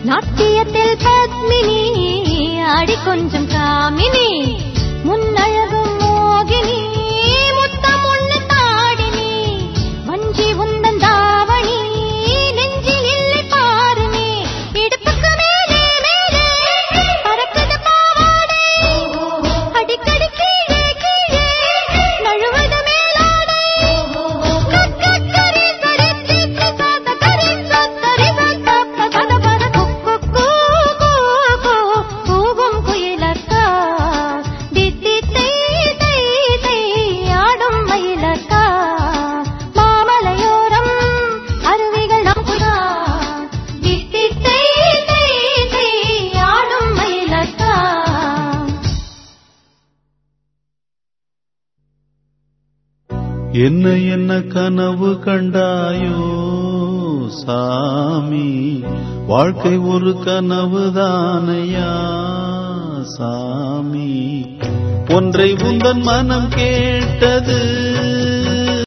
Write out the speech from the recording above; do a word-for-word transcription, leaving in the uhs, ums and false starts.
நாட்டியத்தில் பத்மினி ஆடி கொஞ்சம் காமினி முன்னழகும் மோகினி முத்தம் ஒண்ணு தாடினி வஞ்சி உந்தன் தாவணி நெஞ்சில் இல்லை பாருனே இடுப்புக்கு மேலே மேலே பறக்குது பாவாடை அடிக்கடி கீழே கீழே நழுவது மேலாடை கக்கரி கரி சாத கரி சத்தரி சத்த சத பர குக்கு கூகும் குயிலக்கா தித்தி தை தை தை ஆடும் மயிலக்கா மாமலையோரம் அருவிகள் நம்புதா தித்தி தை தை தை ஆடும் மயிலக்கா. என்ன என்ன கனவு கண்டாயோ சாமி, வாழ்க்கை ஒரு கனவுதானையா சாமி, ஒன்றை உந்தன் மனம் கேட்டது